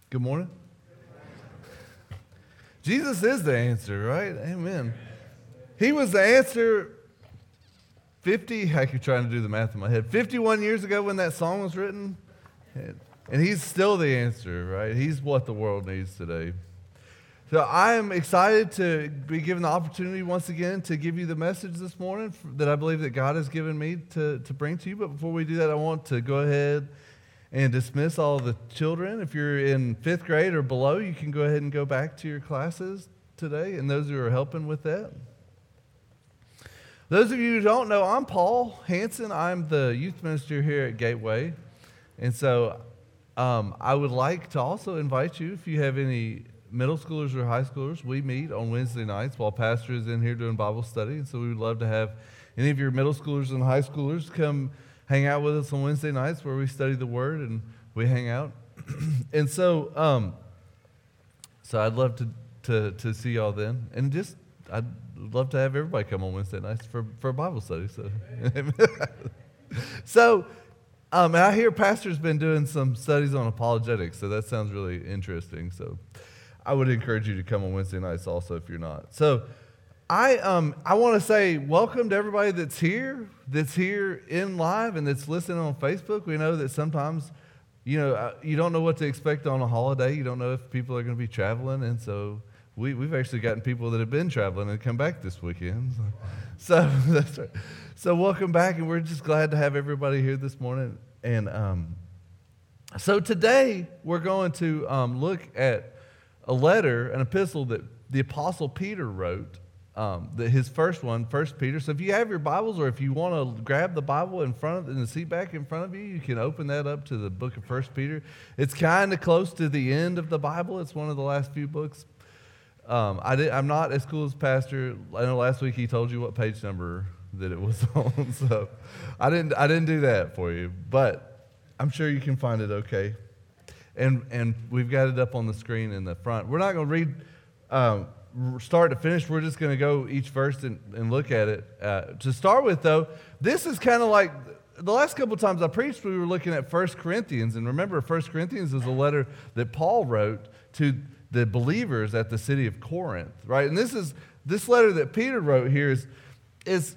Good morning. Jesus is the answer, right? Amen. He was the answer 50, I keep trying to do the math in my head, 51 years ago when that song was written. And he's still the answer, right? He's what the world needs today. So I am excited to be given the opportunity once again to give you the message this morning that I believe that God has given me to bring to you. But before we do that, I want to go ahead and dismiss all the children. If you're in 5th grade or below, you can go ahead and go back to your classes today, and those who are helping with that. Those of you who don't know, I'm Paul Hanson. I'm the youth minister here at Gateway. And so I would like to also invite you, if you have any middle schoolers or high schoolers, we meet on Wednesday nights while Pastor is in here doing Bible study. And so we would love to have any of your middle schoolers and high schoolers come hang out with us on Wednesday nights where we study the Word and we hang out. And so I'd love to see y'all then. And just, I'd love to have everybody come on Wednesday nights for a Bible study. So, and I hear Pastor's been doing some studies on apologetics, so that sounds really interesting. So I would encourage you to come on Wednesday nights also if you're not. So I want to say welcome to everybody that's here in live and that's listening on Facebook. We know that sometimes, you don't know what to expect on a holiday. You don't know if people are going to be traveling, and so we've actually gotten people that have been traveling and come back this weekend. So that's right. So welcome back, and we're just glad to have everybody here this morning. And so today we're going to look at a letter, an epistle that the Apostle Peter wrote. His first one, 1 Peter. So if you have your Bibles, or if you want to grab the Bible in the seat back in front of you, you can open that up to the book of 1 Peter. It's kind of close to the end of the Bible. It's one of the last few books. I'm not as cool as Pastor. I know last week he told you what page number that it was on, so I didn't do that for you, but I'm sure you can find it okay. And we've got it up on the screen in the front. We're not going to read start to finish. We're just going to go each verse and look at it. To start with, though, this is kind of like the last couple of times I preached, we were looking at 1 Corinthians. And remember, 1 Corinthians is a letter that Paul wrote to the believers at the city of Corinth, right? And this letter that Peter wrote here is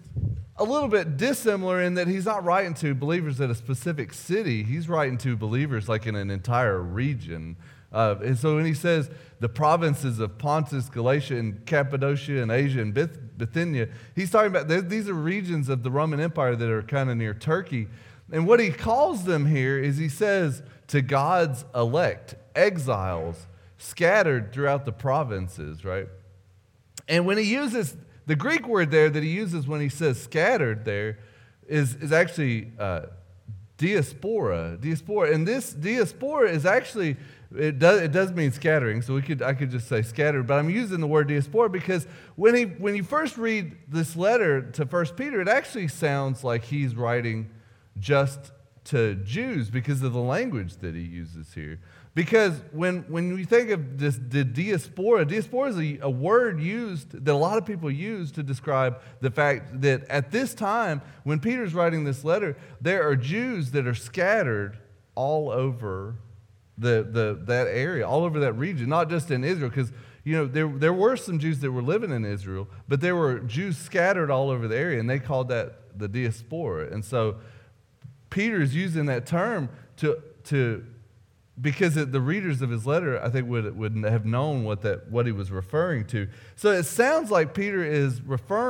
a little bit dissimilar in that he's not writing to believers at a specific city. He's writing to believers like in an entire region. And so when he says the provinces of Pontus, Galatia, and Cappadocia, and Asia, and Bithynia, he's talking about these are regions of the Roman Empire that are kind of near Turkey. And what he calls them here is he says to God's elect, exiles, scattered throughout the provinces, right? And when he uses, the Greek word there that he uses when he says scattered there is actually diaspora. Diaspora. And this diaspora is actually, it does mean scattering, so I could just say scattered, but I'm using the word diaspora because when you first read this letter to 1 Peter, it actually sounds like he's writing just to Jews because of the language that he uses here. Because when you think of the diaspora is a word used that a lot of people use to describe the fact that at this time, when Peter's writing this letter, there are Jews that are scattered all over that area, all over that region, not just in Israel, because there were some Jews that were living in Israel, but there were Jews scattered all over the area, and they called that the diaspora. And so Peter's using that term to because the readers of his letter, I think, would have known what he was referring to. So it sounds like Peter is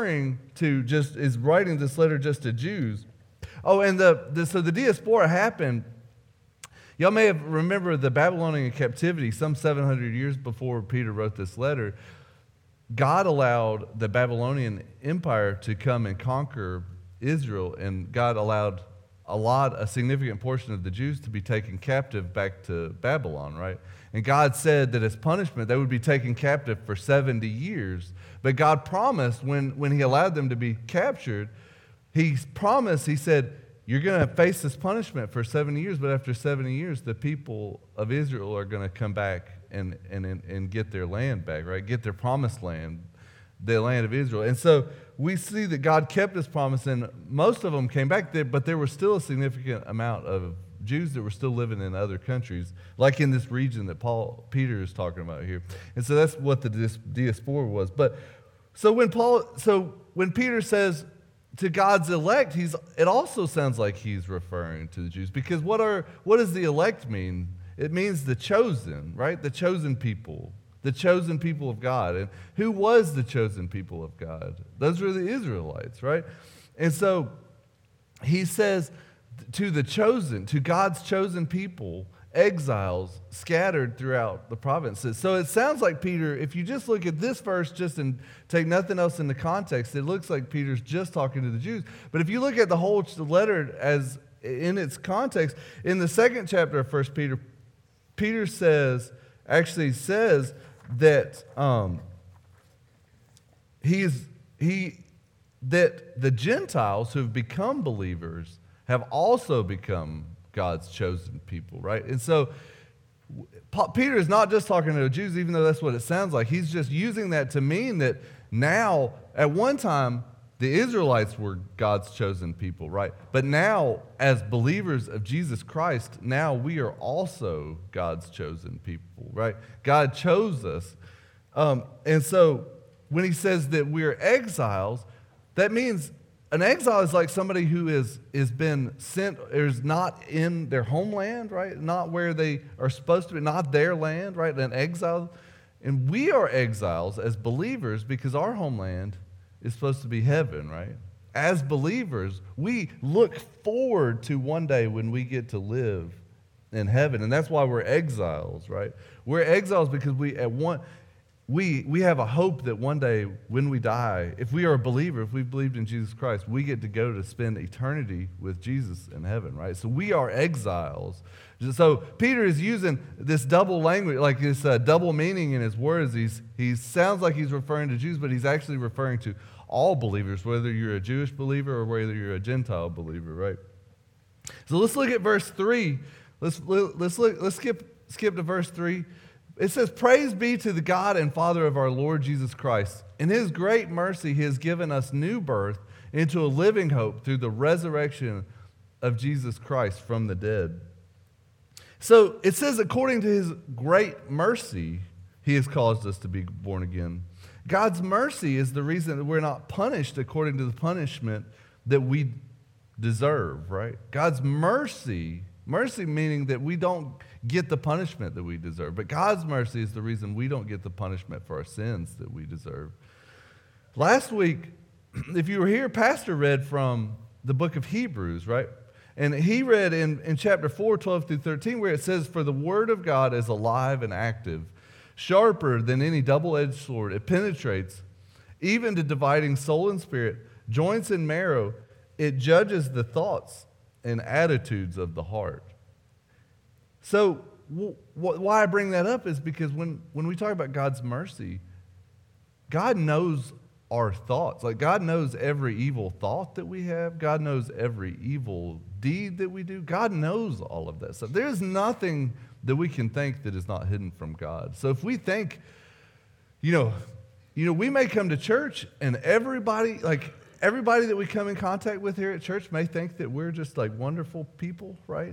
is writing this letter just to Jews. Oh, and so the diaspora happened. Y'all may have remembered the Babylonian captivity some 700 years before Peter wrote this letter. God allowed the Babylonian Empire to come and conquer Israel, and God allowed a significant portion of the Jews to be taken captive back to Babylon, right? And God said that as punishment, they would be taken captive for 70 years. But God promised when he allowed them to be captured, he said, you're going to face this punishment for 70 years, but after 70 years, the people of Israel are going to come back and get their land back, right? Get their promised land, the land of Israel. And so we see that God kept his promise, and most of them came back there, but there was still a significant amount of Jews that were still living in other countries, like in this region that Peter is talking about here. And so that's what the diaspora was. But so when Peter says to God's elect, it also sounds like he's referring to the Jews. Because what does the elect mean? It means the chosen, right? The chosen people. The chosen people of God. And who was the chosen people of God? Those were the Israelites, right? And so he says to the chosen, to God's chosen people, exiles scattered throughout the provinces. So it sounds like Peter, if you just look at this verse just and take nothing else into context, it looks like Peter's just talking to the Jews. But if you look at the whole letter as in its context, in the second chapter of 1 Peter, Peter says that that the Gentiles who have become believers have also become God's chosen people, right? And so Peter is not just talking to the Jews, even though that's what it sounds like. He's just using that to mean that now, at one time, the Israelites were God's chosen people, right? But now, as believers of Jesus Christ, now we are also God's chosen people, right? God chose us. And so when he says that we're exiles, that means an exile is like somebody who is been sent, is not in their homeland, right? Not where they are supposed to be, not their land, right? An exile. And we are exiles as believers because our homeland is supposed to be heaven, right? As believers, we look forward to one day when we get to live in heaven. And that's why we're exiles, right? We're exiles because we have a hope that one day when we die, if we are a believer, if we've believed in Jesus Christ, we get to go to spend eternity with Jesus in heaven, right? So we are exiles. So Peter is using this double language, like this double meaning in his words. He sounds like he's referring to Jews, but he's actually referring to all believers, whether you're a Jewish believer or whether you're a Gentile believer, right? So let's look at verse 3. Let's skip to verse 3. It says, "Praise be to the God and Father of our Lord Jesus Christ. In his great mercy, he has given us new birth into a living hope through the resurrection of Jesus Christ from the dead." So it says, according to his great mercy, he has caused us to be born again. God's mercy is the reason that we're not punished according to the punishment that we deserve, right? God's mercy meaning that we don't get the punishment that we deserve. But God's mercy is the reason we don't get the punishment for our sins that we deserve. Last week, if you were here, Pastor read from the book of Hebrews, right? And he read in chapter 4, 12 through 13, where it says, "For the word of God is alive and active, sharper than any double-edged sword. It penetrates even to dividing soul and spirit, joints and marrow. It judges the thoughts and attitudes of the heart." So why I bring that up is because when we talk about God's mercy, God knows our thoughts. Like, God knows every evil thought that we have. God knows every evil deed that we do. God knows all of that stuff. There's nothing that we can think that is not hidden from God. So if we think, we may come to church and everybody that we come in contact with here at church may think that we're just like wonderful people, right?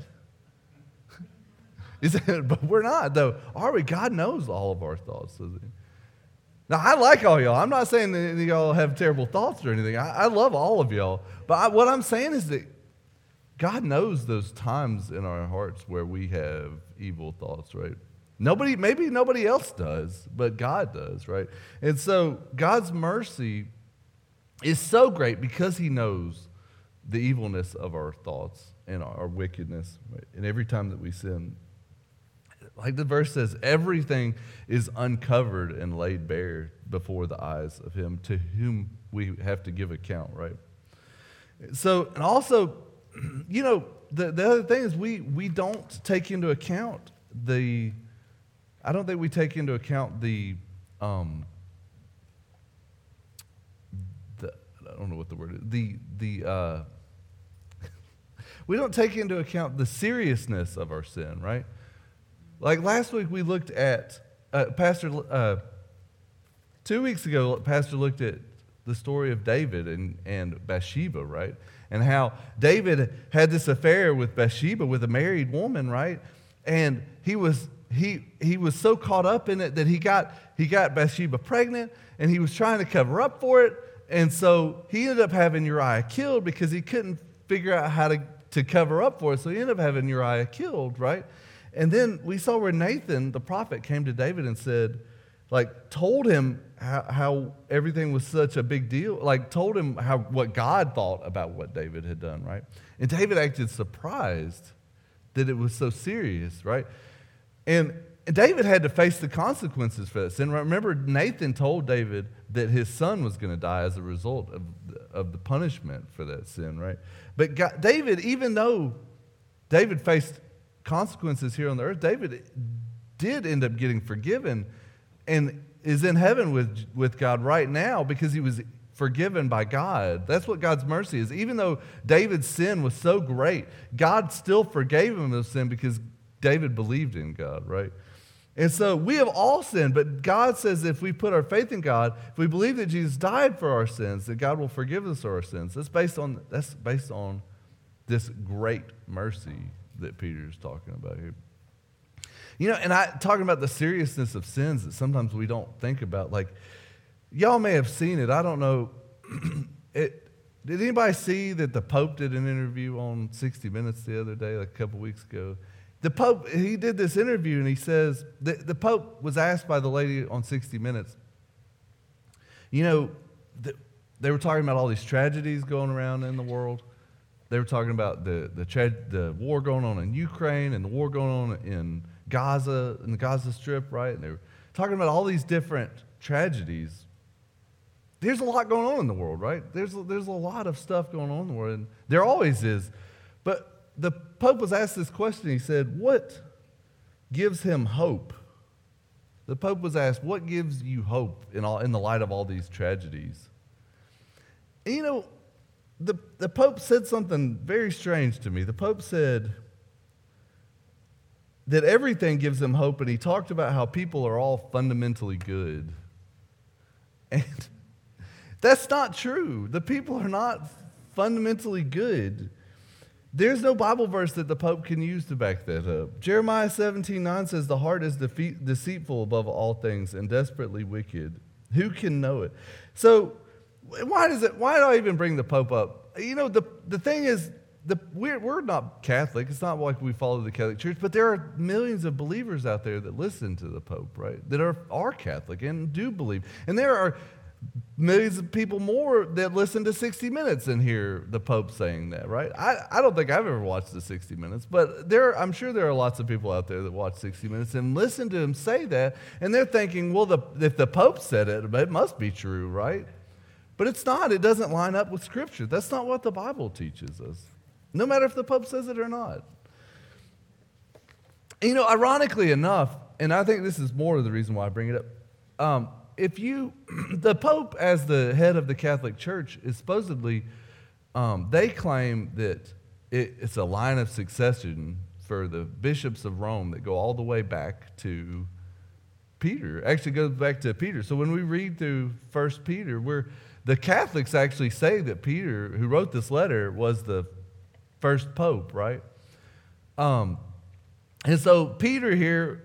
But we're not, though, are we? God knows all of our thoughts, doesn't he? Now, I like all y'all. I'm not saying that y'all have terrible thoughts or anything. I love all of y'all. But what I'm saying is that God knows those times in our hearts where we have evil thoughts, right? Maybe nobody else does, but God does, right? And so God's mercy is so great because he knows the evilness of our thoughts and our wickedness, right? And every time that we sin, like the verse says, everything is uncovered and laid bare before the eyes of him to whom we have to give account, right? So, and also, the other thing is we don't take into account I don't think we take into account I don't know what the word is, we don't take into account the seriousness of our sin, right? Like last week we looked at, 2 weeks ago, Pastor looked at the story of David and Bathsheba, right? and how David had this affair with Bathsheba, with a married woman, right? And he was so caught up in it that he got Bathsheba pregnant, and he was trying to cover up for it. And so he ended up having Uriah killed because he couldn't figure out how to cover up for it. So he ended up having Uriah killed, right? And then we saw where Nathan, the prophet, came to David and said, told him how everything was such a big deal, told him what God thought about what David had done, right? And David acted surprised that it was so serious, right? And David had to face the consequences for this. And remember, Nathan told David that his son was going to die as a result of the punishment for that sin, right? But David, even though David faced consequences here on the earth, David did end up getting forgiven and is in heaven with God right now because he was forgiven by God. That's what God's mercy is. Even though David's sin was so great, God still forgave him of sin because David believed in God, right? And so we have all sinned, but God says if we put our faith in God, if we believe that Jesus died for our sins, that God will forgive us our sins. That's based on this great mercy that Peter is talking about here. And talking about the seriousness of sins that sometimes we don't think about. Y'all may have seen it. I don't know. Did anybody see that the Pope did an interview on 60 Minutes the other day, a couple weeks ago? The Pope, he did this interview, and he says, the Pope was asked by the lady on 60 Minutes, they were talking about all these tragedies going around in the world. They were talking about the war going on in Ukraine and the war going on in Gaza, in the Gaza Strip, right? And they were talking about all these different tragedies. There's a lot going on in the world, right? There's a lot of stuff going on in the world, and there always is. But the Pope was asked this question. He said, what gives him hope? The Pope was asked, what gives you hope in the light of all these tragedies? And the Pope said something very strange to me. The Pope said that everything gives him hope, and he talked about how people are all fundamentally good. And that's not true. The people are not fundamentally good. There's no Bible verse that the Pope can use to back that up. Jeremiah 17:9 says, the heart is deceitful above all things and desperately wicked. Who can know it? So why do I even bring the Pope up? The thing is, we're not Catholic. It's not like we follow the Catholic Church, but there are millions of believers out there that listen to the Pope, right? That are Catholic and do believe. And there are millions of people more that listen to 60 Minutes and hear the Pope saying that, right? I don't think I've ever watched the 60 Minutes, but I'm sure there are lots of people out there that watch 60 Minutes and listen to him say that, and they're thinking, well, if the Pope said it, it must be true, right? But it's not. It doesn't line up with Scripture. That's not what the Bible teaches us, no matter if the Pope says it or not. Ironically enough, and I think this is more of the reason why I bring it up, the Pope, as the head of the Catholic Church, is supposedly, they claim that it's a line of succession for the bishops of Rome that go all the way back to Peter. Actually goes back to Peter. So when we read through 1 Peter, the Catholics actually say that Peter, who wrote this letter, was the first Pope, right? And so Peter here,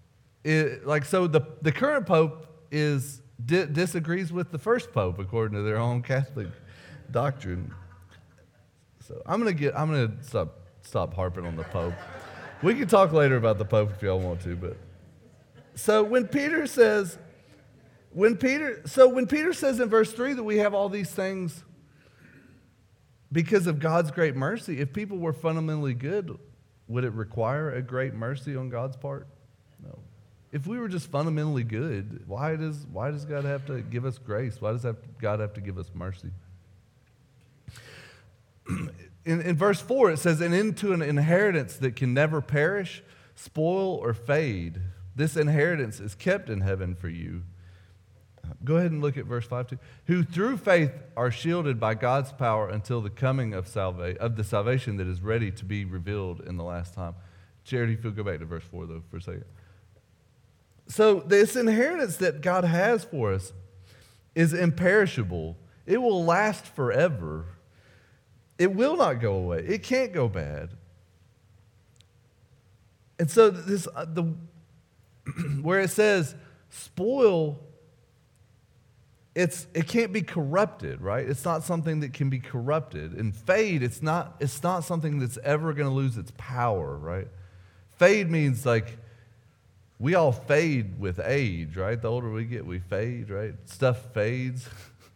the current Pope disagrees with the first Pope according to their own Catholic doctrine. So I'm gonna stop harping on the Pope. We can talk later about the Pope if y'all want to, but so when Peter says in verse 3 that we have all these things because of God's great mercy, if people were fundamentally good, would it require a great mercy on God's part? No. If we were just fundamentally good, why does God have to give us grace? Why does God have to give us mercy? In verse 4, it says, and into an inheritance that can never perish, spoil, or fade. This inheritance is kept in heaven for you. Go ahead and look at verse 5 too. Who through faith are shielded by God's power until the coming of the salvation that is ready to be revealed in the last time. Charity, if you'll go back to verse 4 though for a second. So this inheritance that God has for us is imperishable. It will last forever. It will not go away. It can't go bad. And so where it says spoil, it can't be corrupted, right? It's not something that can be corrupted. And fade, it's not something that's ever going to lose its power, right? Fade means like we all fade with age, right? The older we get, we fade, right? Stuff fades.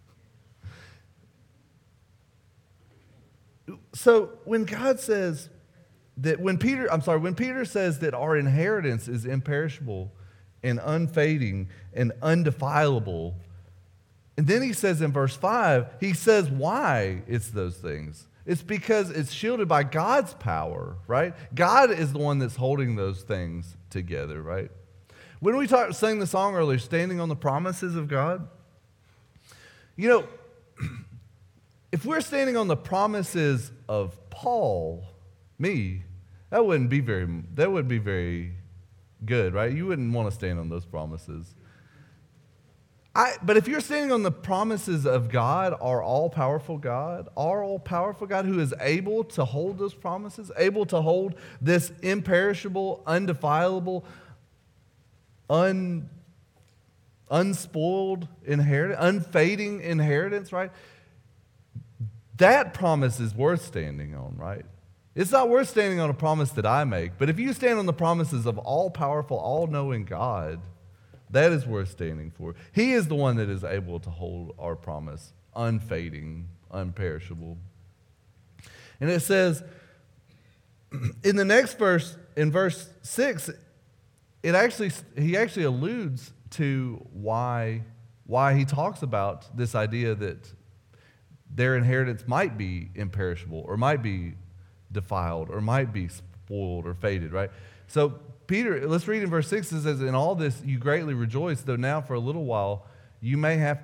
So when God says that, when Peter says that our inheritance is imperishable and unfading and undefilable, and then he says in verse 5, he says why it's those things. It's because it's shielded by God's power, right? God is the one that's holding those things together, right? When we sang the song earlier, Standing on the Promises of God, you know, if we're standing on the promises of Paul, me, that wouldn't be very good, right? You wouldn't want to stand on those promises. But if you're standing on the promises of God, our all-powerful God who is able to hold those promises, able to hold this imperishable, undefilable, unspoiled inheritance, unfading inheritance, right? That promise is worth standing on, right? It's not worth standing on a promise that I make, but if you stand on the promises of all-powerful, all-knowing God, that is worth standing for. He is the one that is able to hold our promise, unfading, unperishable. And it says, in the next verse, in verse 6, he actually alludes to why he talks about this idea that their inheritance might be imperishable or might be defiled or might be spoiled or faded, right? So Peter, let's read in verse 6, it says, in all this you greatly rejoice, though now for a little while you may have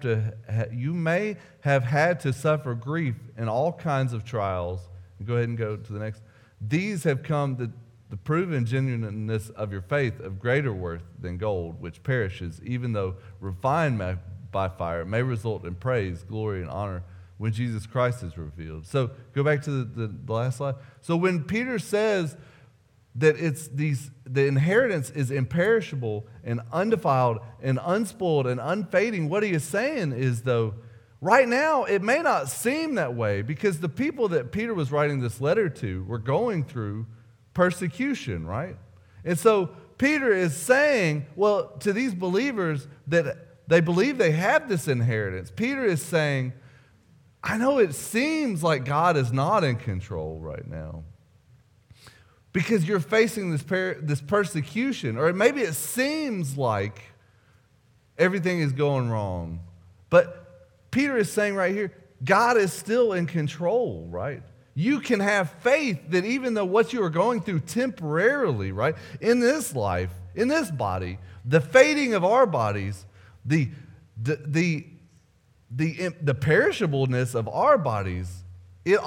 had to suffer grief in all kinds of trials. Go ahead and go to the next. These have come the proven genuineness of your faith, of greater worth than gold, which perishes, even though refined by fire, may result in praise, glory, and honor when Jesus Christ is revealed. So go back to the last slide. So when Peter says that the inheritance is imperishable and undefiled and unspoiled and unfading, what he is saying is, though, right now it may not seem that way because the people that Peter was writing this letter to were going through persecution, right? And so Peter is saying, well, to these believers that they believe they have this inheritance, Peter is saying, I know it seems like God is not in control right now because you're facing this persecution, or maybe it seems like everything is going wrong. But Peter is saying right here, God is still in control, right? You can have faith that even though what you are going through temporarily, right, in this life, in this body, the fading of our bodies, the perishableness of our bodies, it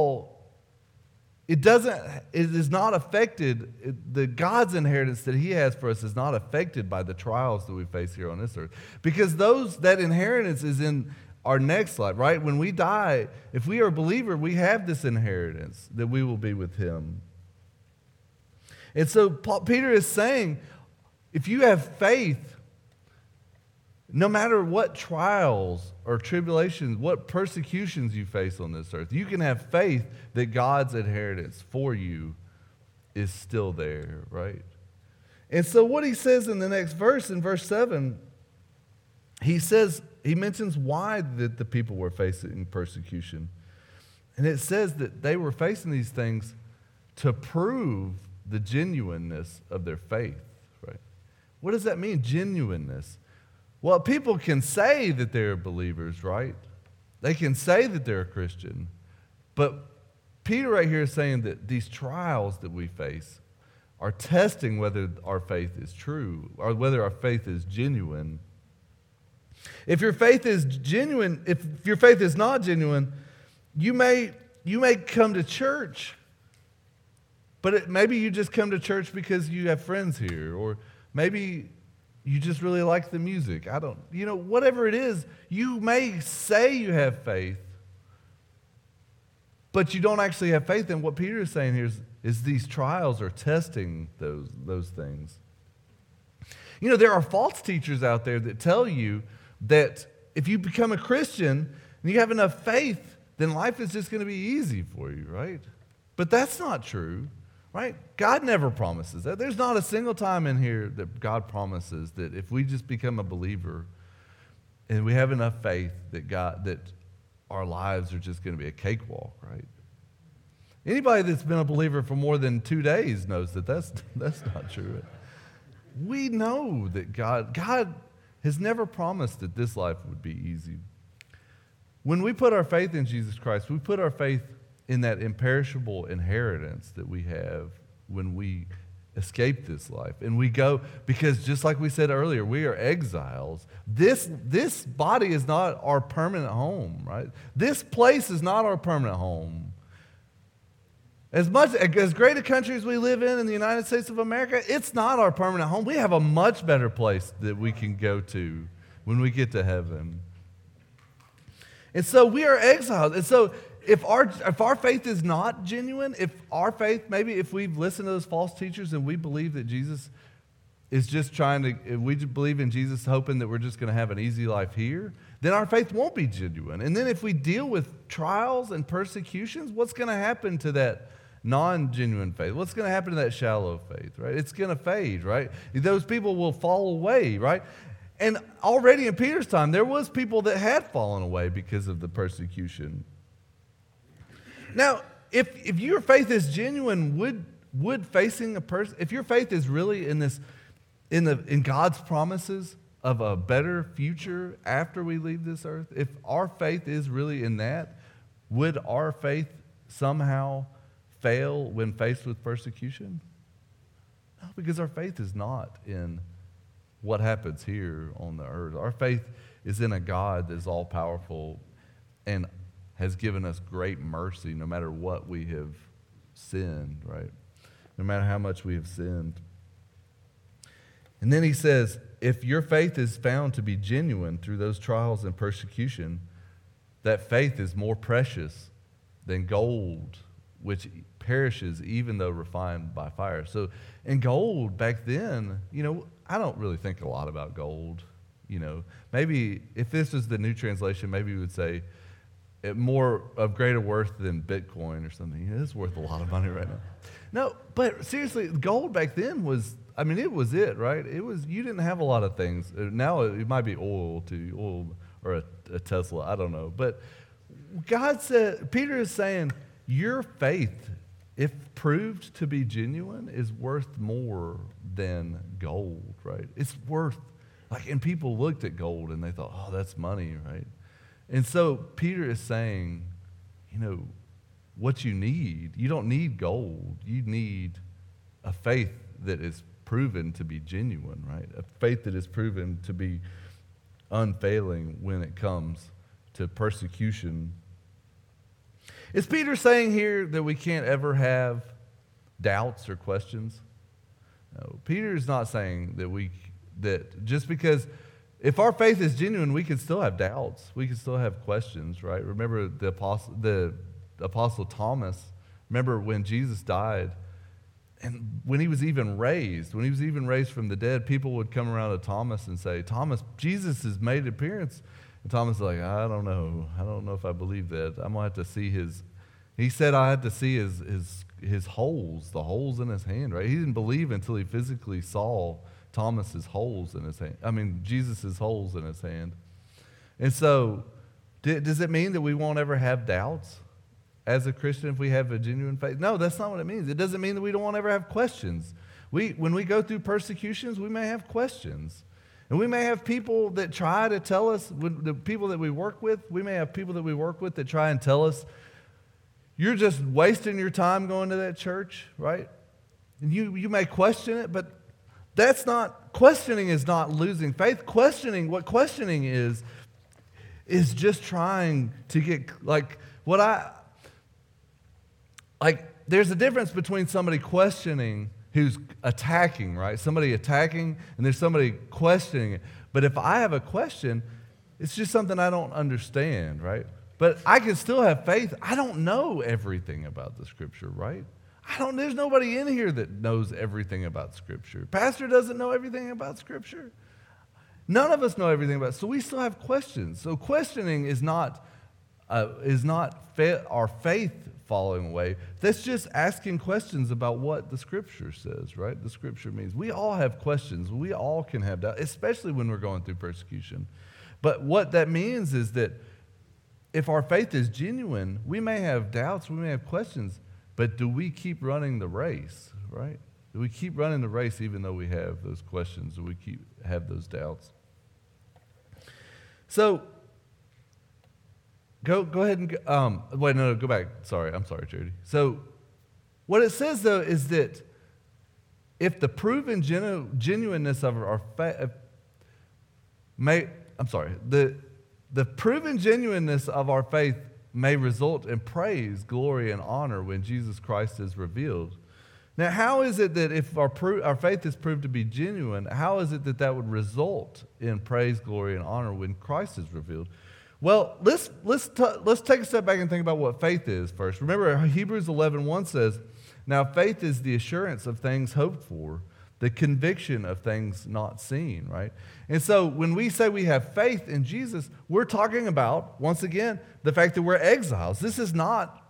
is not affected. The God's inheritance that he has for us is not affected by the trials that we face here on this earth. Because that inheritance is in our next life, right? When we die, if we are a believer, we have this inheritance that we will be with him. And so Peter is saying, if you have faith, no matter what trials or tribulations, what persecutions you face on this earth, you can have faith that God's inheritance for you is still there, right? And so what he says in the next verse, in verse 7, he mentions why that the people were facing persecution. And it says that they were facing these things to prove the genuineness of their faith, right? What does that mean, genuineness? Well, people can say that they're believers, right? They can say that they're a Christian. But Peter right here is saying that these trials that we face are testing whether our faith is true or whether our faith is genuine. If your faith is genuine, if your faith is not genuine, you may come to church, but maybe you just come to church because you have friends here, or maybe you just really like the music. Whatever it is, you may say you have faith, but you don't actually have faith. And what Peter is saying here is these trials are testing those things. You know, there are false teachers out there that tell you that if you become a Christian and you have enough faith, then life is just going to be easy for you, right? But that's not true, right? God never promises that. There's not a single time in here that God promises that if we just become a believer and we have enough faith that our lives are just going to be a cakewalk, right? Anybody that's been a believer for more than 2 days knows that that's not true. We know that God has never promised that this life would be easy. When we put our faith in Jesus Christ, we put our faith in that imperishable inheritance that we have when we escape this life. And we go, because just like we said earlier, we are exiles. This body is not our permanent home, right? This place is not our permanent home. As great a country as we live in the United States of America, it's not our permanent home. We have a much better place that we can go to when we get to heaven. And so we are exiled. And so if our faith is not genuine, if we've listened to those false teachers and we believe that Jesus is just we believe in Jesus hoping that we're just going to have an easy life here, then our faith won't be genuine. And then if we deal with trials and persecutions, what's going to happen to that non-genuine faith? What's going to happen to that shallow faith, right? It's going to fade, right? Those people will fall away, right? And already in Peter's time, there was people that had fallen away because of the persecution. Now, if your faith is genuine, would facing if your faith is really in God's promises of a better future after we leave this earth, if our faith is really in that, would our faith somehow fail when faced with persecution? No, because our faith is not in what happens here on the earth. Our faith is in a God that is all-powerful and has given us great mercy no matter what we have sinned, right? No matter how much we have sinned. And then he says, if your faith is found to be genuine through those trials and persecution, that faith is more precious than gold, which perishes even though refined by fire. So, in gold back then, I don't really think a lot about gold. Maybe if this was the New Translation, maybe we would say it more of greater worth than Bitcoin or something. It's worth a lot of money right now. No, but seriously, gold back then was, it was it, right? You didn't have a lot of things. Now it might be oil or a Tesla, I don't know. But Peter is saying, your faith, if proved to be genuine, is worth more than gold, right? It's worth, and people looked at gold and they thought, oh, that's money, right? And so Peter is saying, what you need, you don't need gold. You need a faith that is proven to be genuine, right? A faith that is proven to be unfailing when it comes to persecution. Is Peter saying here that we can't ever have doubts or questions? No, Peter is not saying that just because if our faith is genuine, we can still have doubts. We can still have questions, right? Remember the apostle Thomas. Remember when Jesus died, and when he was even raised from the dead, people would come around to Thomas and say, Thomas, Jesus has made an appearance. And Thomas is like, I don't know if I believe that. I'm going to have to see he said I had to see his holes, the holes in his hand, right? He didn't believe until he physically saw Thomas's holes in his hand. Jesus' holes in his hand. And so, does it mean that we won't ever have doubts as a Christian if we have a genuine faith? No, that's not what it means. It doesn't mean that we don't ever have questions. When we go through persecutions, we may have questions. And we may have people that try to tell us, the people that we work with, that try and tell us, you're just wasting your time going to that church, right? And you may question it, but questioning is not losing faith. What questioning is just trying to get, there's a difference between somebody questioning who's attacking, right? Somebody attacking, and there's somebody questioning it. But if I have a question, it's just something I don't understand, right? But I can still have faith. I don't know everything about the Scripture, right? There's nobody in here that knows everything about Scripture. Pastor doesn't know everything about Scripture. None of us know everything about it. So we still have questions. So questioning is not our faith falling away. That's just asking questions about what the Scripture says, right? The Scripture means. We all have questions. We all can have doubt, especially when we're going through persecution. But what that means is that if our faith is genuine, we may have doubts, we may have questions, but do we keep running the race, right? Do we keep running the race even though we have those questions? Do we have those doubts? So, go ahead and, go back. I'm sorry, Charity. So, what it says, though, is that if the proven genuineness of our faith, the proven genuineness of our faith may result in praise, glory, and honor when Jesus Christ is revealed. Now, how is it that if our faith is proved to be genuine, how is it that that would result in praise, glory, and honor when Christ is revealed? Well, let's take a step back and think about what faith is first. Remember, Hebrews 11:1 says, "Now faith is the assurance of things hoped for, the conviction of things not seen," right? And so when we say we have faith in Jesus, we're talking about, once again, the fact that we're exiles. This is not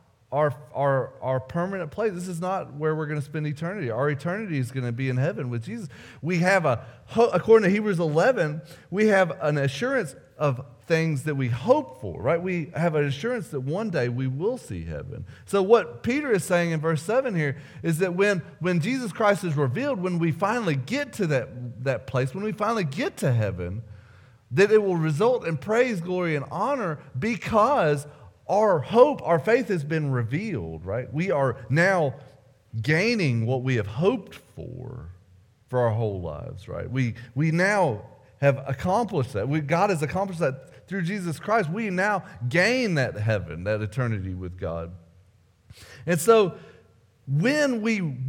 our permanent place. This is not where we're going to spend eternity. Our eternity is going to be in heaven with Jesus. We have according to Hebrews 11, we have an assurance of things that we hope for, right? We have an assurance that one day we will see heaven. So what Peter is saying in verse 7 here is that when Jesus Christ is revealed, when we finally get to that place, when we finally get to heaven, that it will result in praise, glory, and honor because our hope, our faith has been revealed, right? We are now gaining what we have hoped for our whole lives, right? We now have accomplished that. God has accomplished that through Jesus Christ. We now gain that heaven, that eternity with God. And so when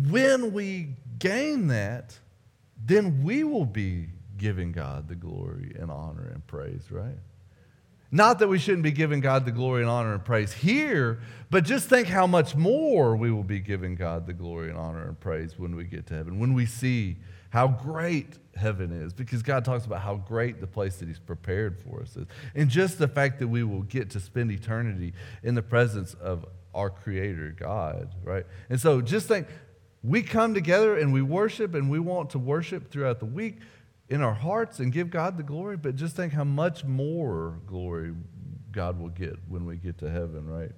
we gain that, then we will be giving God the glory and honor and praise, right? Not that we shouldn't be giving God the glory and honor and praise here, but just think how much more we will be giving God the glory and honor and praise when we get to heaven, when we see how great heaven is, because God talks about how great the place that He's prepared for us is. And just the fact that we will get to spend eternity in the presence of our Creator, God, right? And so just think, we come together and we worship, and we want to worship throughout the week in our hearts and give God the glory, but just think how much more glory God will get when we get to heaven, right?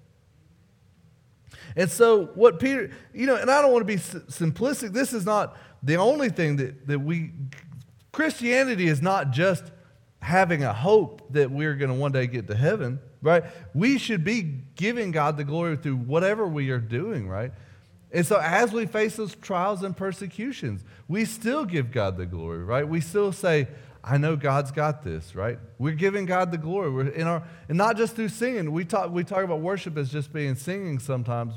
And so what Peter, and I don't want to be simplistic. This is not the only thing that Christianity is not just having a hope that we're going to one day get to heaven, right? We should be giving God the glory through whatever we are doing, right? And so as we face those trials and persecutions, we still give God the glory, right? We still say, I know God's got this, right? We're giving God the glory. We're and not just through singing. We talk about worship as just being singing sometimes,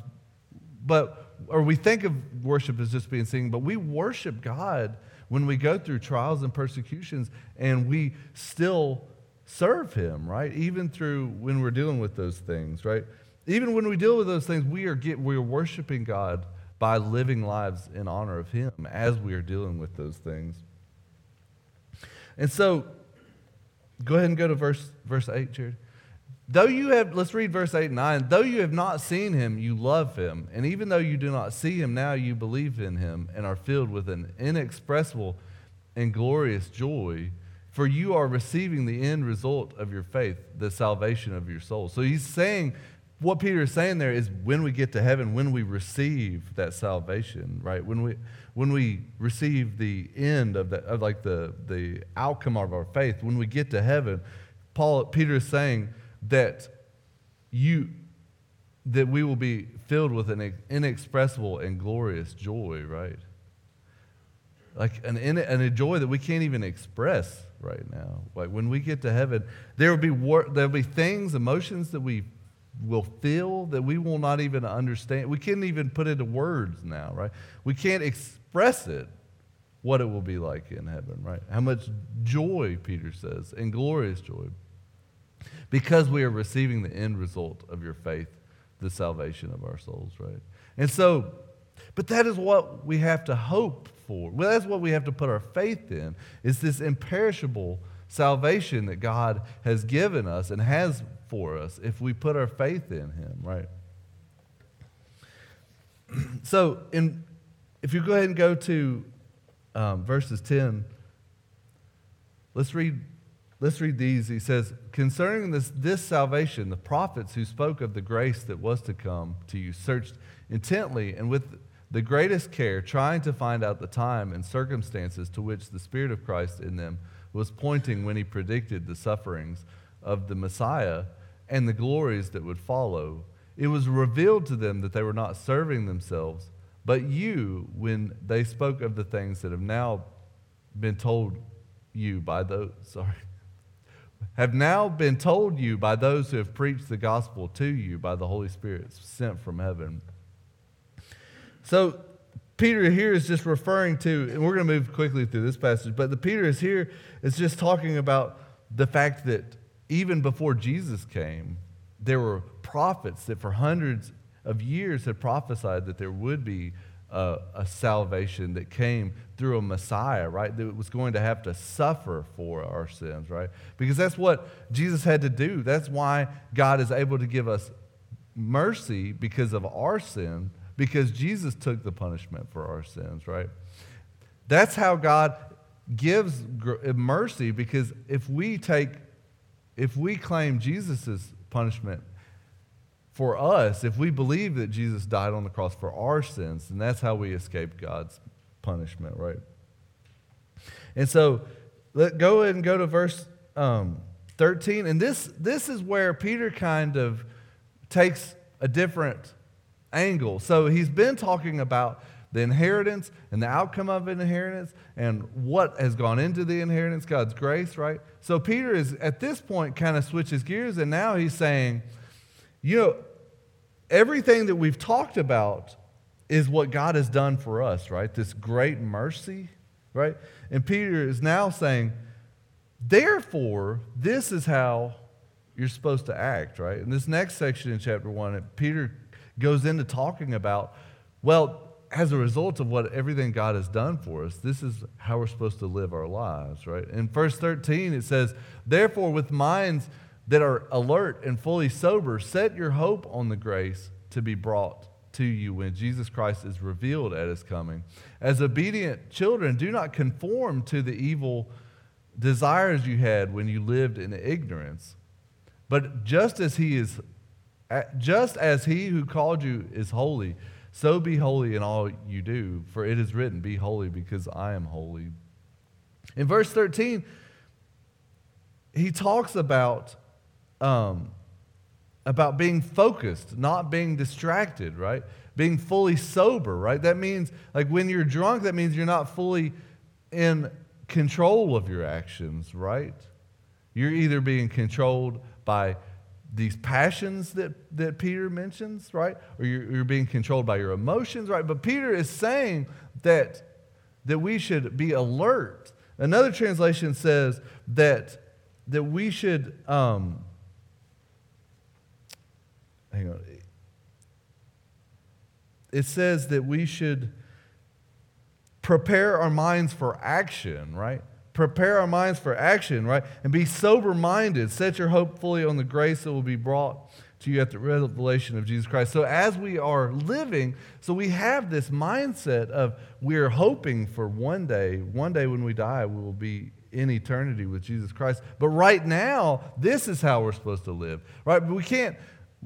or we think of worship as just being singing, but we worship God when we go through trials and persecutions, and we still serve Him, right? Even through when we're dealing with those things, right? Even when we deal with those things, we are worshiping God by living lives in honor of Him as we are dealing with those things. And so, go ahead and go to verse 8, Jared. Let's read verse 8 and 9. Though you have not seen Him, you love Him. And even though you do not see Him now, you believe in Him and are filled with an inexpressible and glorious joy, for you are receiving the end result of your faith, the salvation of your soul. So he's saying, what Peter is saying there is when we get to heaven, when we receive that salvation, right? When we receive the end of the outcome of our faith, when we get to heaven, Peter is saying that we will be filled with an inexpressible and glorious joy, right? Like a joy that we can't even express right now. Like when we get to heaven, there'll be things, emotions that we will feel that we will not even understand. We can't even put into words now, right? We can't express it, what it will be like in heaven, right? How much joy, Peter says, and glorious joy. because we are receiving the end result of your faith, the salvation of our souls, right? And so, but that is what we have to hope for. Well, that's what we have to put our faith in, is this imperishable salvation that God has given us and has for us if we put our faith in him, right? So, if you go ahead and go to verses 10, let's read these. He says, concerning this salvation, the prophets who spoke of the grace that was to come to you searched intently and with the greatest care, trying to find out the time and circumstances to which the Spirit of Christ in them was pointing when he predicted the sufferings of the Messiah and the glories that would follow. It was revealed to them that they were not serving themselves, but you, when they spoke of the things that have now been told you by those, have now been told you by those who have preached the gospel to you by the Holy Spirit sent from heaven. So Peter here is just referring to, and we're going to move quickly through this passage, but Peter is here is just talking about the fact that even before Jesus came, there were prophets that for hundreds of years had prophesied that there would be a salvation that came through a Messiah, right? That was going to have to suffer for our sins, right? Because that's what Jesus had to do. That's why God is able to give us mercy because of our sin, because Jesus took the punishment for our sins, right? That's how God gives mercy, because if we claim Jesus' punishment for us, if we believe that Jesus died on the cross for our sins, then that's how we escape God's punishment, right? And so, let's go ahead and go to verse 13. And this is where Peter kind of takes a different angle. So he's been talking about the inheritance and the outcome of an inheritance and what has gone into the inheritance, God's grace, right? So Peter is, at this point, kind of switches gears, and now he's saying, you know, everything that we've talked about is what God has done for us, right? This great mercy, right? And Peter is now saying, therefore, this is how you're supposed to act, right? In this next section in chapter 1, Peter goes into talking about, well, as a result of what everything God has done for us, this is how we're supposed to live our lives, right? In verse 13, it says, therefore, with minds that are alert and fully sober, set your hope on the grace to be brought to you when Jesus Christ is revealed at his coming. As obedient children, do not conform to the evil desires you had when you lived in ignorance, but just as he who called you is holy, so be holy in all you do, for it is written, be holy because I am holy. In verse 13, he talks about being focused, not being distracted, right? Being fully sober, right? That means, like, when you're drunk, that means you're not fully in control of your actions, right? You're either being controlled by these passions that Peter mentions, right? Or you're being controlled by your emotions, right? But Peter is saying that we should be alert. Another translation says that we should, hang on. It says that we should prepare our minds for action, right? Prepare our minds for action, right? And be sober-minded. Set your hope fully on the grace that will be brought to you at the revelation of Jesus Christ. So as we are living, so we have this mindset of we're hoping for one day when we die, we will be in eternity with Jesus Christ. But right now, this is how we're supposed to live, right? But we can't,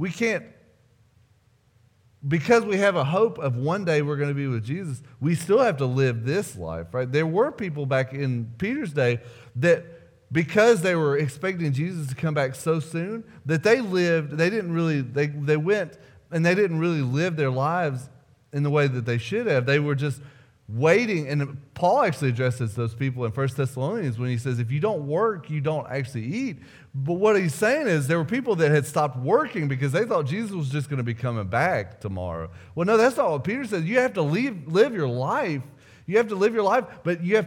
because we have a hope of one day we're going to be with Jesus, we still have to live this life, right? There were people back in Peter's day that, because they were expecting Jesus to come back so soon, that they went and they didn't really live their lives in the way that they should have. They were just waiting. And Paul actually addresses those people in 1 Thessalonians when he says, if you don't work, you don't actually eat. But what he's saying is there were people that had stopped working because they thought Jesus was just going to be coming back tomorrow. Well, no, that's not what Peter says. You have to live your life. You have to live your life, but you have to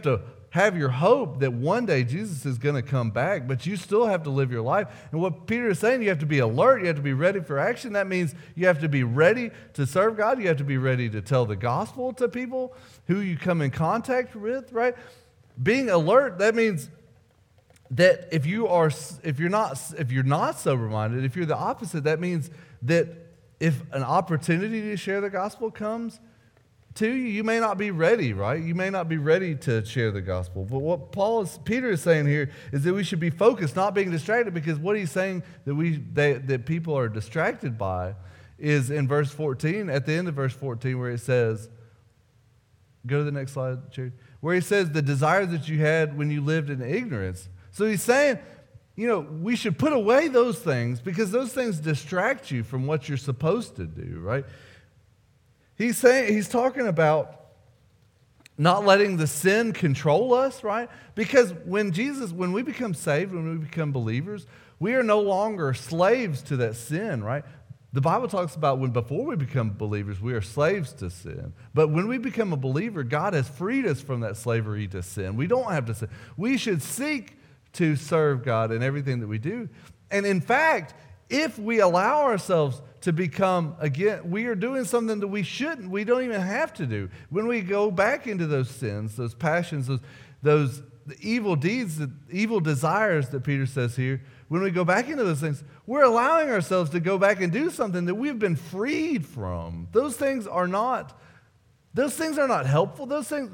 have your hope that one day Jesus is going to come back, but you still have to live your life. And what Peter is saying, you have to be alert, you have to be ready for action. That means you have to be ready to serve God, you have to be ready to tell the gospel to people who you come in contact with, right? Being alert, that means that if you're not sober-minded, if you're the opposite, that means that if an opportunity to share the gospel comes to you, you may not be ready, right? You may not be ready to share the gospel. But what Peter is saying here is that we should be focused, not being distracted, because what he's saying that people are distracted by is in verse 14, at the end of verse 14, where it says, go to the next slide, Cherry, where he says the desires that you had when you lived in ignorance. So he's saying, we should put away those things because those things distract you from what you're supposed to do, right? He's talking about not letting the sin control us, right? Because when we become saved, when we become believers, we are no longer slaves to that sin, right? The Bible talks about before we become believers, we are slaves to sin. But when we become a believer, God has freed us from that slavery to sin. We don't have to sin. We should seek to serve God in everything that we do. And in fact, if we allow ourselves to become, again, we are doing something that we shouldn't, we don't even have to do. When we go back into those sins, those passions, those evil deeds, the evil desires that Peter says here, when we go back into those things, we're allowing ourselves to go back and do something that we've been freed from. Those things are not helpful. Those things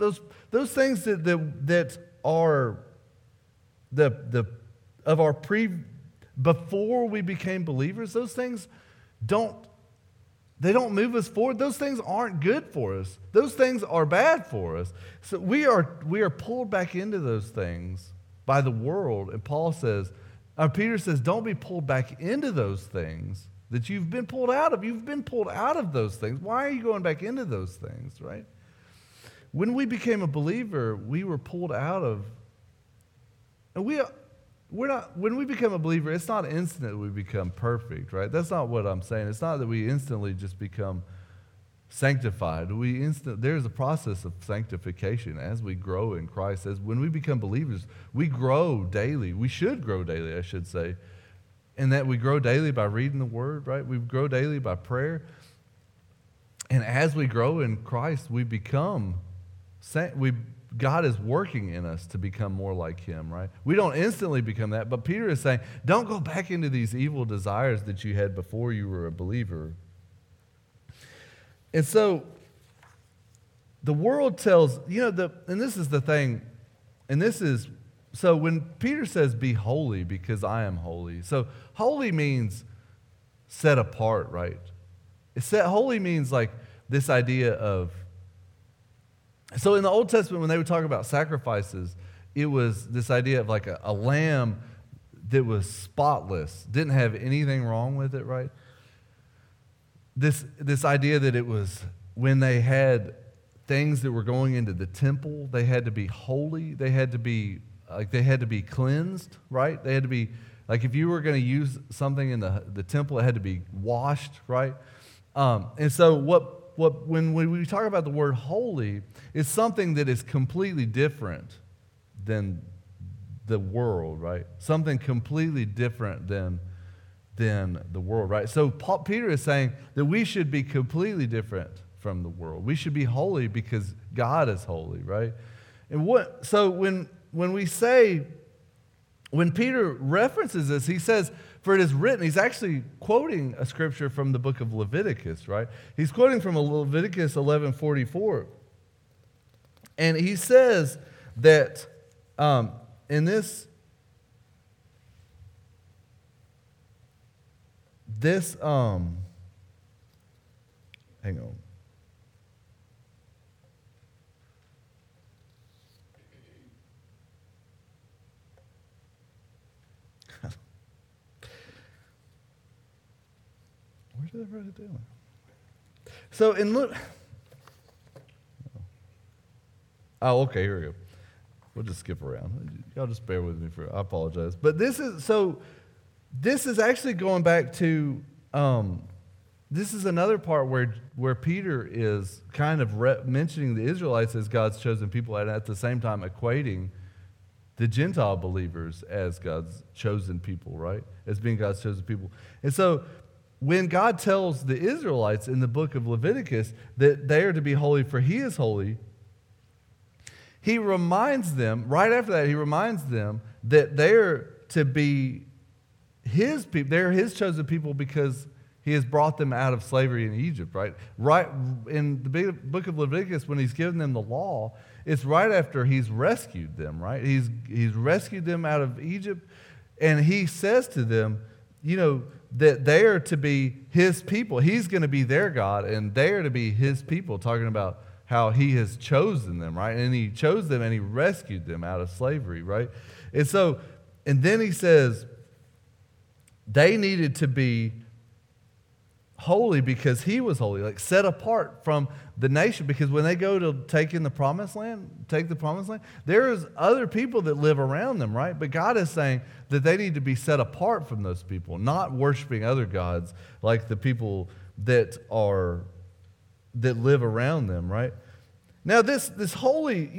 that are before we became believers, those things don't move us forward. Those things aren't good for us. Those things are bad for us. So we are pulled back into those things by the world. And Peter says, don't be pulled back into those things that you've been pulled out of. You've been pulled out of those things. Why are you going back into those things, right? When we became a believer, we were pulled out of, and when we become a believer, it's not instant that we become perfect, right? That's not what I'm saying. It's not that we instantly just become sanctified. There's a process of sanctification as we grow in Christ. When we become believers, we grow daily. We should grow daily, I should say. And that we grow daily by reading the Word, right? We grow daily by prayer. And as we grow in Christ, we become God is working in us to become more like Him, right? We don't instantly become that, but Peter is saying, don't go back into these evil desires that you had before you were a believer. And so, the world tells, and this is the thing, so when Peter says, be holy because I am holy, so holy means set apart, right? Holy means like this idea of, so in the Old Testament, when they would talk about sacrifices, it was this idea of like a lamb that was spotless, didn't have anything wrong with it, right? This idea that it was when they had things that were going into the temple, they had to be holy, they had to be cleansed, right? They had to be, like if you were going to use something in the temple, it had to be washed, right? And so when we talk about the word holy, it's something that is completely different than the world, right? Something completely different than the world, right? So Peter is saying that we should be completely different from the world. We should be holy because God is holy, right? And so when Peter references this, he says, for it is written, he's actually quoting a scripture from the book of Leviticus, right? He's quoting from Leviticus 11:44. And he says that in this hang on. Where did I write it down? So in Luke. Oh, okay, here we go. We'll just skip around. Y'all just bear with me I apologize. But this is actually going back to this is another part where Peter is kind of mentioning the Israelites as God's chosen people, and at the same time equating the Gentile believers as God's chosen people, right? As being God's chosen people. And so when God tells the Israelites in the book of Leviticus that they are to be holy for he is holy, he reminds them, right after that, he reminds them that they're to be his people. They're his chosen people because he has brought them out of slavery in Egypt, right? Right in the book of Leviticus, when he's given them the law, it's right after he's rescued them, right? He's rescued them out of Egypt, and he says to them, that they are to be his people. He's going to be their God, and they are to be his people, talking about how he has chosen them, right? And he chose them and he rescued them out of slavery, right? And then he says they needed to be holy because he was holy, like set apart from the nation. Because when they go to take the promised land, there is other people that live around them, right? But God is saying that they need to be set apart from those people, not worshiping other gods like the people that live around them, right? Now this holy,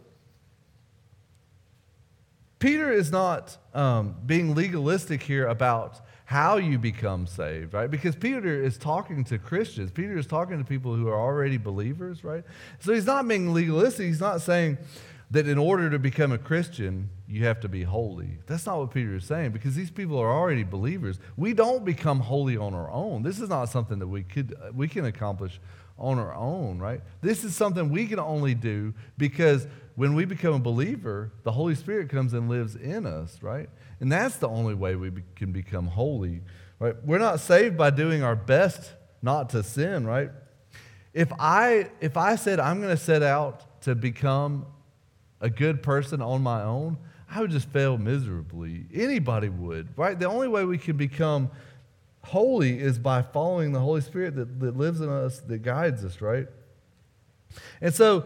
Peter is not being legalistic here about how you become saved, right? Because Peter is talking to Christians. Peter is talking to people who are already believers, right? So he's not being legalistic. He's not saying that in order to become a Christian, you have to be holy. That's not what Peter is saying, because these people are already believers. We don't become holy on our own. This is not something that we can accomplish on our own, right? This is something we can only do because when we become a believer, the Holy Spirit comes and lives in us, right? And that's the only way we can become holy, right? We're not saved by doing our best not to sin, right? If I said I'm going to set out to become a good person on my own, I would just fail miserably. Anybody would, right? The only way we can become holy is by following the Holy Spirit that lives in us, that guides us, right? And so,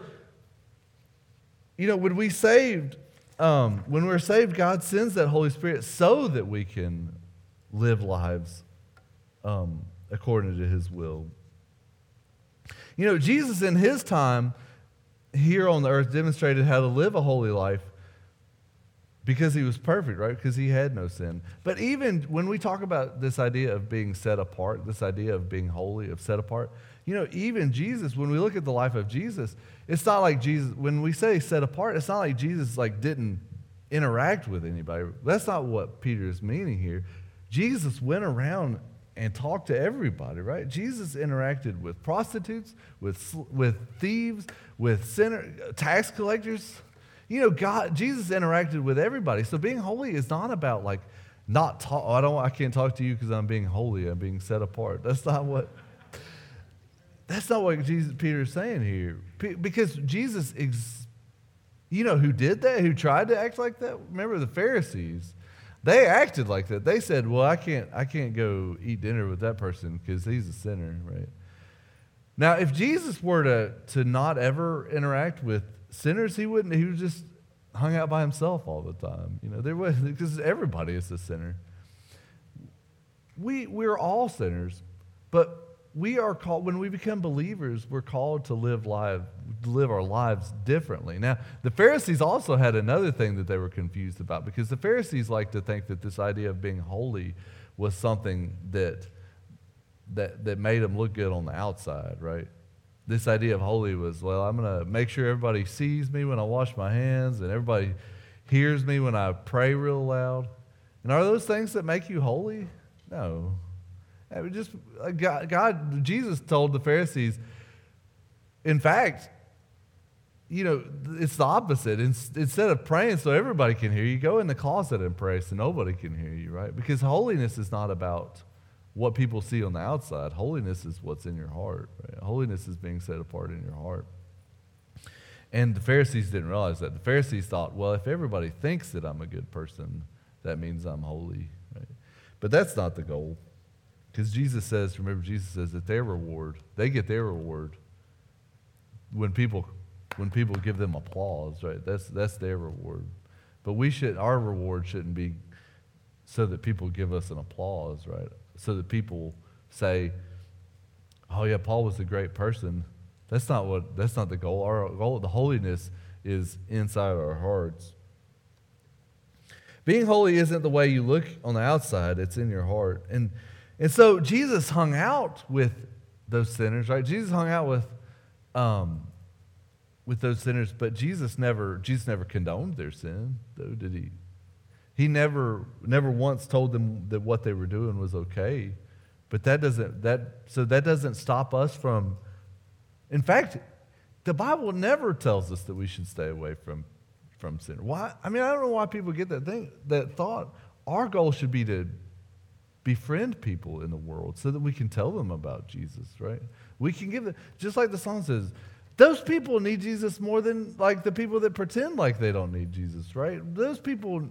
when we're saved, God sends that Holy Spirit so that we can live lives according to his will. Jesus in his time here on the earth demonstrated how to live a holy life because he was perfect, right? Because he had no sin. But even when we talk about this idea of being set apart, this idea of being holy, of set apart, even Jesus, when we look at the life of Jesus, it's not like Jesus, when we say set apart, it's not like Jesus didn't interact with anybody. That's not what Peter is meaning here. Jesus went around and talked to everybody, right? Jesus interacted with prostitutes, with thieves, with sinners, tax collectors. Jesus interacted with everybody. So being holy is not about I can't talk to you because I'm being holy. I'm being set apart. That's not what Peter is saying here. Because Jesus, who did that? Who tried to act like that? Remember the Pharisees. They acted like that. They said, well, I can't go eat dinner with that person because he's a sinner, right? Now, if Jesus were to not ever interact with sinners, he would just hung out by himself all the time. Because everybody is a sinner. We're all sinners, but we are called, when we become believers, we're called to live our lives differently. Now, the Pharisees also had another thing that they were confused about, because the Pharisees like to think that this idea of being holy was something that made them look good on the outside, right? This idea of holy was, well, I'm going to make sure everybody sees me when I wash my hands and everybody hears me when I pray real loud. And are those things that make you holy? No. Jesus told the Pharisees, in fact, it's the opposite. Instead of praying so everybody can hear you, go in the closet and pray so nobody can hear you, right? Because holiness is not about what people see on the outside. Holiness is what's in your heart, right? Holiness is being set apart in your heart. And the Pharisees didn't realize that. The Pharisees thought, well, if everybody thinks that I'm a good person, that means I'm holy, right? But that's not the goal. Because Jesus says that they get their reward when people give them applause, right? That's their reward. But our reward shouldn't be so that people give us an applause, right? So that people say, oh yeah, Paul was a great person. That's not the goal. Our goal, the holiness, is inside our hearts. Being holy isn't the way you look on the outside, it's in your heart. And so Jesus hung out with those sinners, right? Jesus hung out with those sinners, but Jesus never condoned their sin, though, did he? He never once told them that what they were doing was okay. But that doesn't stop us from. In fact, the Bible never tells us that we should stay away from sin. Why? I mean, I don't know why people get that thought. Our goal should be to befriend people in the world so that we can tell them about Jesus, right? We can give them, just like the song says, those people need Jesus more than like the people that pretend like they don't need Jesus, right? Those people,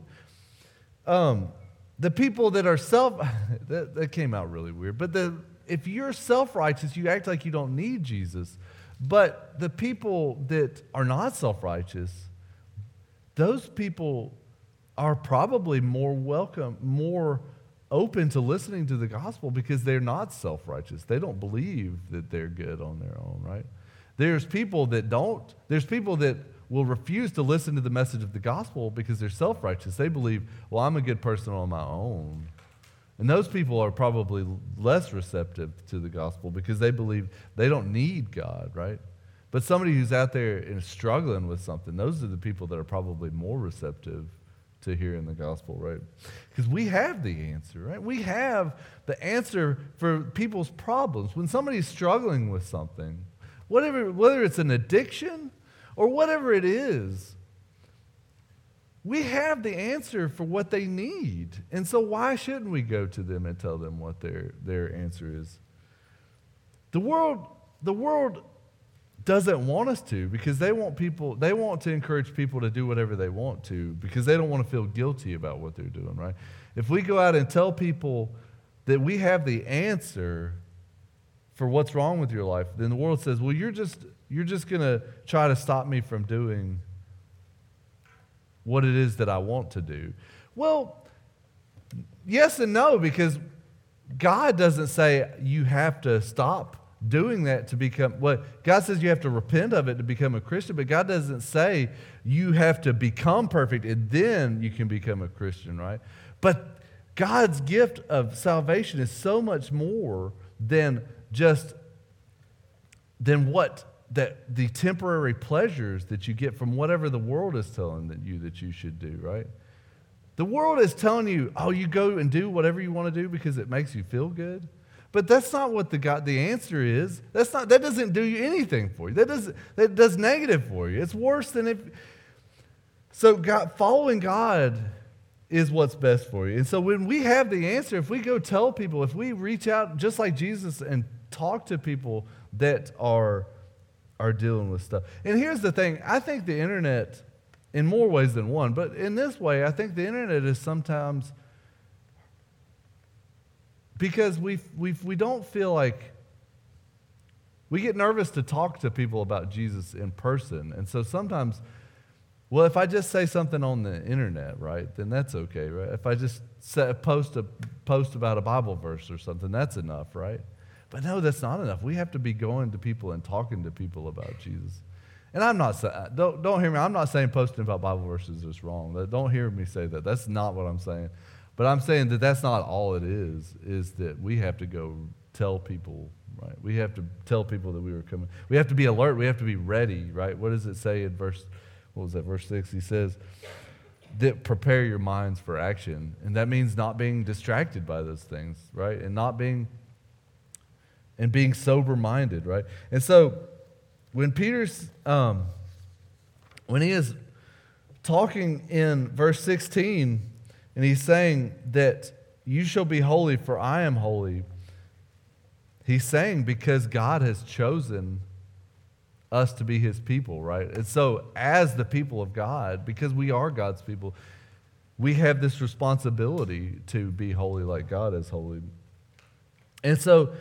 the people that are that came out really weird, but if you're self-righteous, you act like you don't need Jesus. But the people that are not self-righteous, those people are probably more welcome, more open to listening to the gospel because they're not self-righteous. They don't believe that they're good on their own, right? There's people that will refuse to listen to the message of the gospel because they're self-righteous. They believe, well, I'm a good person on my own. And those people are probably less receptive to the gospel because they believe they don't need God, right? But somebody who's out there and struggling with something, those are the people that are probably more receptive to hearing the gospel, right? Because we have the answer, right? We have the answer for people's problems. When somebody's struggling with something, whether it's an addiction or whatever it is, we have the answer for what they need. And so why shouldn't we go to them and tell them what their answer is? The world doesn't want us to because they want to encourage people to do whatever they want to because they don't want to feel guilty about what they're doing, right? If we go out and tell people that we have the answer for what's wrong with your life, then the world says, well, you're just going to try to stop me from doing what it is that I want to do. Well, yes and no, because God doesn't say you have to stop doing that to become, God says you have to repent of it to become a Christian, but God doesn't say you have to become perfect and then you can become a Christian, right? But God's gift of salvation is so much more than the temporary pleasures that you get from whatever the world is telling that you should do, right? The world is telling you, oh, you go and do whatever you want to do because it makes you feel good. But that's not what the answer is. That doesn't do you anything for you. That does negative for you. It's worse than if. So following God is what's best for you. And so when we have the answer, if we go tell people, if we reach out just like Jesus and talk to people that are dealing with stuff. And here's the thing. I think the internet, in more ways than one, but in this way, I think the internet is sometimes, because we don't feel like, we get nervous to talk to people about Jesus in person. And so sometimes, well, if I just say something on the internet, right, then that's okay, right? If I just post about a Bible verse or something, that's enough, right? But no, that's not enough. We have to be going to people and talking to people about Jesus. And I'm not saying, don't hear me, I'm not saying posting about Bible verses is wrong. Don't hear me say that. That's not what I'm saying. But I'm saying that that's not all it is that we have to go tell people, right? We have to tell people that we were coming. We have to be alert. We have to be ready, right? What does it say in verse 6? He says, that prepare your minds for action. And that means not being distracted by those things, right? And being sober-minded, right? And so when Peter's, when he is talking in verse 16, and he's saying that you shall be holy for I am holy, he's saying because God has chosen us to be his people, right? And so as the people of God, because we are God's people, we have this responsibility to be holy like God is holy. And so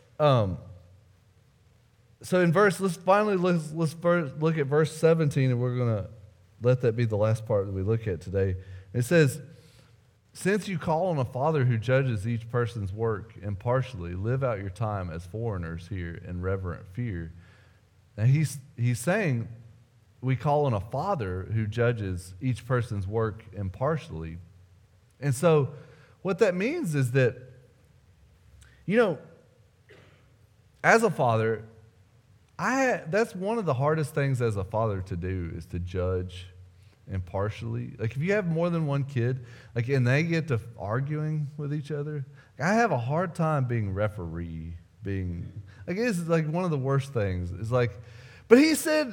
let's first look at verse 17, and we're going to let that be the last part that we look at today. It says, since you call on a Father who judges each person's work impartially, live out your time as foreigners here in reverent fear. Now he's saying we call on a Father who judges each person's work impartially. And so what that means is that, as a father, that's one of the hardest things as a father to do, is to judge impartially. Like if you have more than one kid, and they get to arguing with each other, I have a hard time being referee, it's like one of the worst things. It's like, but he said,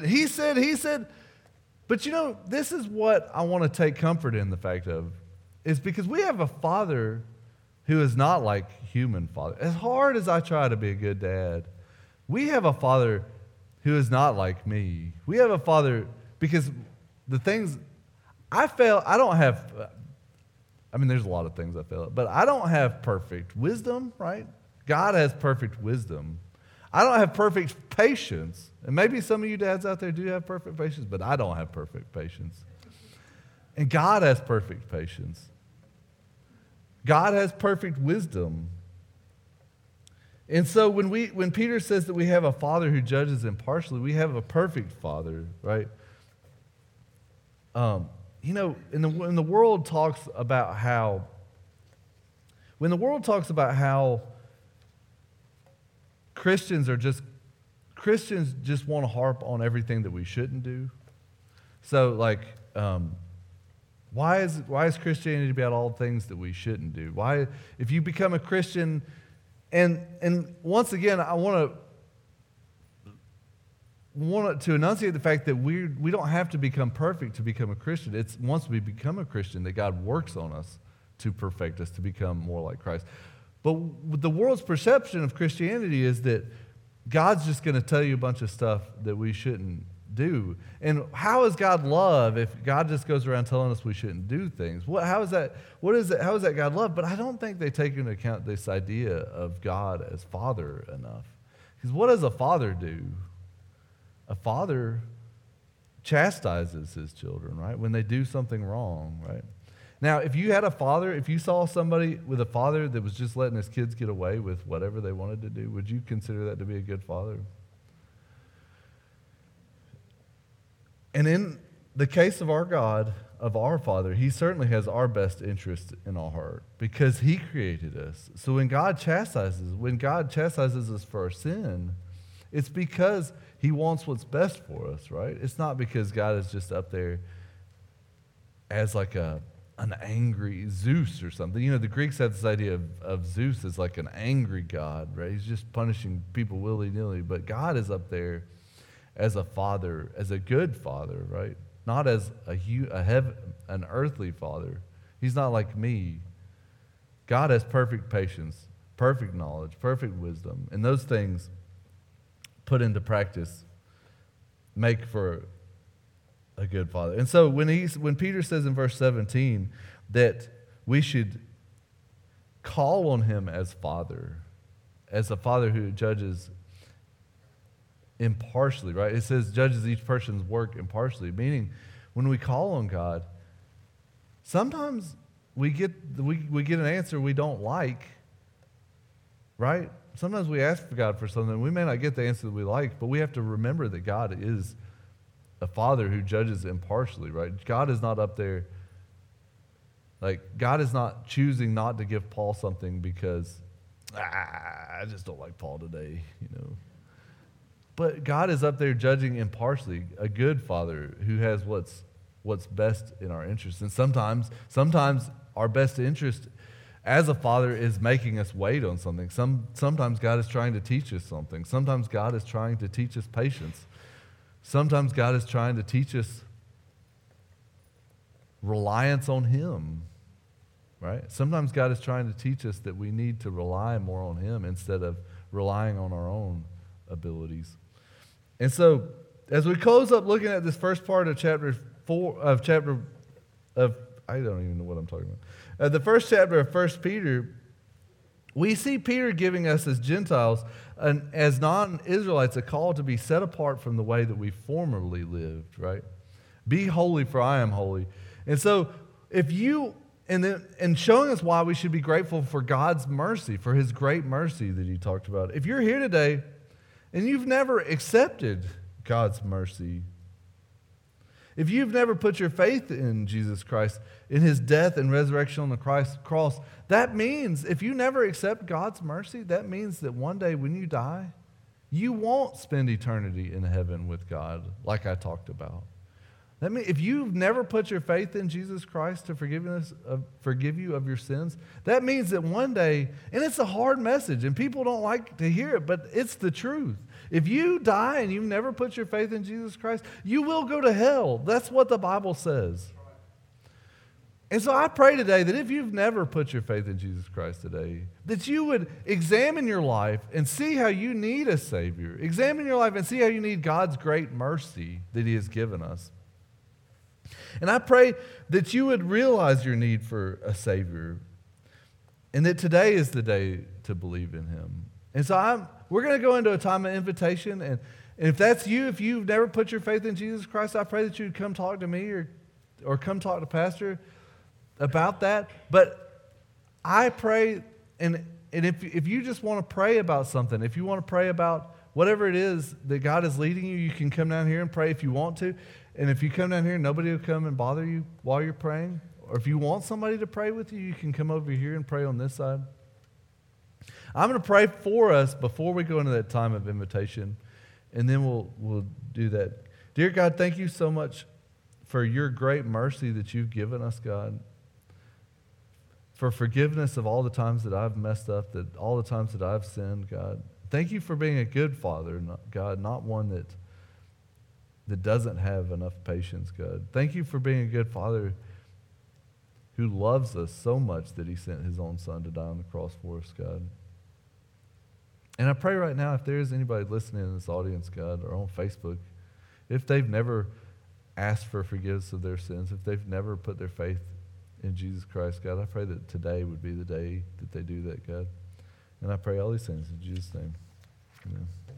but this is what I want to take comfort in the fact of, is because we have a Father who is not like human father. As hard as I try to be a good dad, we have a Father who is not like me. We have a Father, because the things I fail, there's a lot of things I fail at, but I don't have perfect wisdom, right? God has perfect wisdom. I don't have perfect patience. And maybe some of you dads out there do have perfect patience, but I don't have perfect patience. And God has perfect patience. God has perfect wisdom. And so when Peter says that we have a Father who judges impartially, we have a perfect Father, right? When the world talks about how Christians just want to harp on everything that we shouldn't do. So why is Christianity about all things that we shouldn't do? Why, if you become a Christian, and once again, I want to enunciate the fact that we don't have to become perfect to become a Christian. It's once we become a Christian that God works on us to perfect us, to become more like Christ. But the world's perception of Christianity is that God's just going to tell you a bunch of stuff that we shouldn't do. And how is God love if God just goes around telling us we shouldn't do things? How is that God love? But I don't think they take into account this idea of God as Father enough. Because what does a father do? A father chastises his children, right? When they do something wrong, right? Now, if you saw somebody with a father that was just letting his kids get away with whatever they wanted to do, would you consider that to be a good father? And in the case of our God, of our Father, He certainly has our best interest in our heart because He created us. So when God chastises us for our sin, it's because He wants what's best for us, right? It's not because God is just up there as like an angry Zeus or something. The Greeks had this idea of Zeus as like an angry god, right? He's just punishing people willy-nilly. But God is up there as a father, as a good father, right? Not as an earthly father. He's not like me. God has perfect patience, perfect knowledge, perfect wisdom. And those things put into practice make for a good father. And so when Peter says in verse 17 that we should call on Him as Father, as a Father who judges impartially, right? It says judges each person's work impartially, meaning when we call on God, sometimes we get an answer we don't like, right? Sometimes we ask for God for something. We may not get the answer that we like, but we have to remember that God is a Father who judges impartially, right? God is not up there, God is not choosing not to give Paul something because, I just don't like Paul today, But God is up there judging impartially, a good Father who has what's best in our interest. And sometimes our best interest as a father is making us wait on something. Sometimes God is trying to teach us something. Sometimes God is trying to teach us patience. Sometimes God is trying to teach us reliance on Him, right? Sometimes God is trying to teach us that we need to rely more on Him instead of relying on our own abilities. And so, as we close up looking at this first part of I don't even know what I'm talking about. The first chapter of 1 Peter, we see Peter giving us as Gentiles and as non-Israelites a call to be set apart from the way that we formerly lived, right? Be holy, for I am holy. And so, if you and showing us why we should be grateful for God's mercy, for his great mercy that he talked about. If you're here today and you've never accepted God's mercy, if you've never put your faith in Jesus Christ, in his death and resurrection on the cross, that means if you never accept God's mercy, that means that one day when you die, you won't spend eternity in heaven with God like I talked about. That means if you've never put your faith in Jesus Christ to forgive you of your sins, that means that one day, and it's a hard message, and people don't like to hear it, but it's the truth. If you die and you've never put your faith in Jesus Christ, you will go to hell. That's what the Bible says. And so I pray today that if you've never put your faith in Jesus Christ today, that you would examine your life and see how you need a Savior. Examine your life and see how you need God's great mercy that he has given us. And I pray that you would realize your need for a Savior and that today is the day to believe in him. And so we're going to go into a time of invitation. And if that's you, if you've never put your faith in Jesus Christ, I pray that you'd come talk to me or come talk to Pastor about that. But I pray, and if you just want to pray about something, if you want to pray about whatever it is that God is leading you, you can come down here and pray if you want to. And if you come down here, nobody will come and bother you while you're praying. Or if you want somebody to pray with you, you can come over here and pray on this side. I'm going to pray for us before we go into that time of invitation, and then we'll do that. Dear God, thank you so much for your great mercy that you've given us, God, for forgiveness of all the times that I've messed up, that all the times that I've sinned, God. Thank you for being a good Father, God, not one that doesn't have enough patience, God. Thank you for being a good Father who loves us so much that he sent his own Son to die on the cross for us, God. And I pray right now, if there is anybody listening in this audience, God, or on Facebook, if they've never asked for forgiveness of their sins, if they've never put their faith in Jesus Christ, God, I pray that today would be the day that they do that, God. And I pray all these things in Jesus' name. Amen.